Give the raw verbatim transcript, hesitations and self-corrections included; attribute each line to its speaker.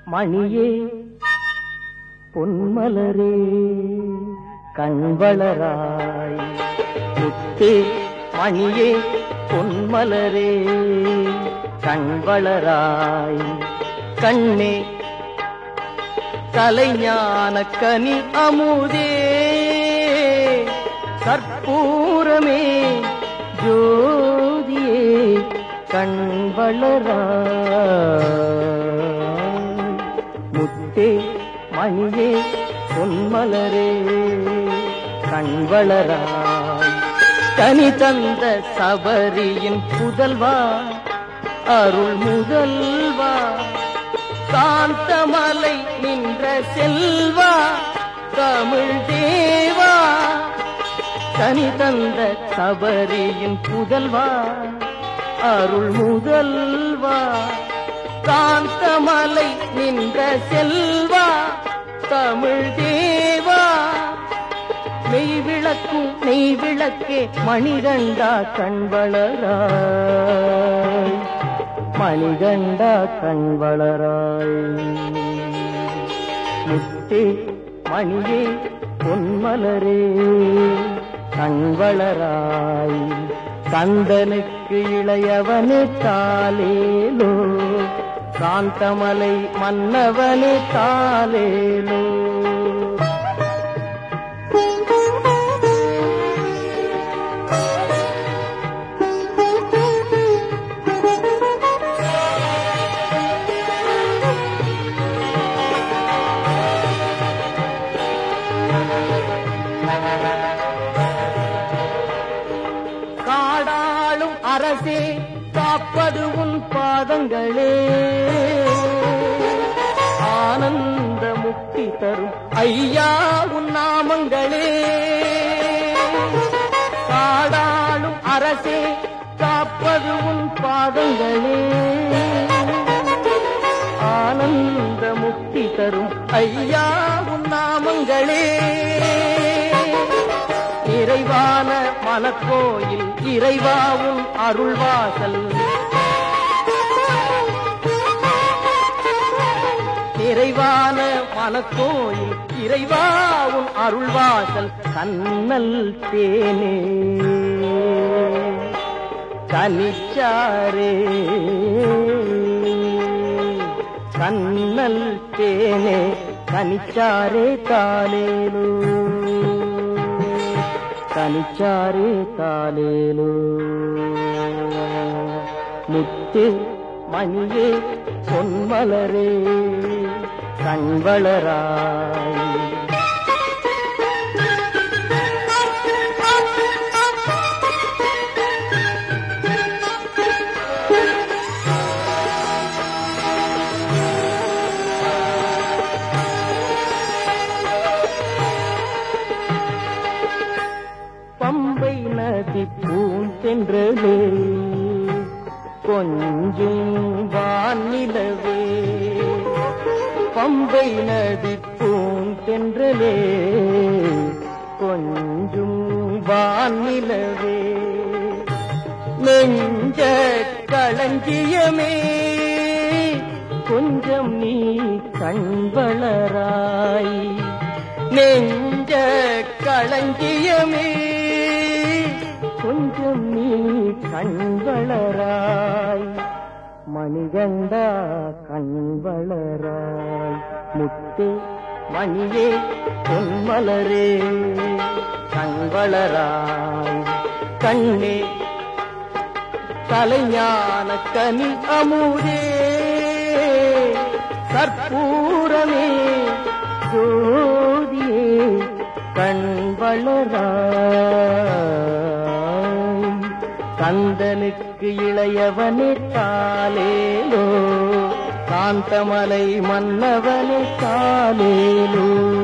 Speaker 1: மணியே பொன்மலரே கண்வளராய் முத்தே மணியே பொன்மலரே கண்வளராய் கண்ணே கலைஞான கனி அமுதே கற்பூரமே ஜோதியே கண்வளராய் முத்தே மணியே பொன்மலரே கண்வளராய் கனி தந்த சபரியின் புதல்வா அருள் முதல்வா காந்தமலை நின்ற செல்வா தமிழ் தேவா கனி தந்த சபரியின் புதல்வா அருள் முதல்வா காந்தமலை நின்ற செல்வா தமிழ் தேவா மெய் விளக்கும் நெய் விளக்கே மணிகண்டா கண்வளராய் மணிகண்டா கண்வளராய் முத்தே மணியே பொன்மலரே கண்வளராய் கந்தனுக்கு இளையவனே தாலேலோ காந்தமலை மன்னவனே தாலேலோ காடாளும் அரசே காப்பது உன் பாதங்களே ஆனந்த முக்தி தரும் ஐயா உன் நாமங்களே காடாளும் அரசே காப்பது உன் பாதங்களே ஆனந்த முக்தி தரும் ஐயா உன் நாமங்களே நிறைவான மனக்கோயில் இறைவாவும் அருள்வாசல் நிறைவான மனக்கோயில் இறைவாவும் அருள்வாசல் கண்ணல் தேனே கனிச்சாரே கண்ணல் தேனே கனிச்சாரே தாலேலோ கனிச்சாரே தாலேலோ முத்து மணியே பொன்மலரே கண்வளராய் பம்பை நதி பூந்தென்றலே கொஞ்சும் வானிலவே பம்பை நதி பூந்தென்றலே கொஞ்சும் வானிலவே நெஞ்ச களஞ்சியமே கொஞ்சம் நீ கண்வளராய் நெஞ்ச களஞ்சியமே கொஞ்சம் நீ கண்வளராய் மணிகண்டா கண்வளராய் முத்தே மணியே பொன்மலரே கண்வளராய் கண்ணே கலைஞான கனி அமுதே கற்பூரமே ஜோதியே கண்வளராய் கந்தனுக்கு இளையவனே தாலேலோ காந்தமலை மன்னவனே தாலேலோ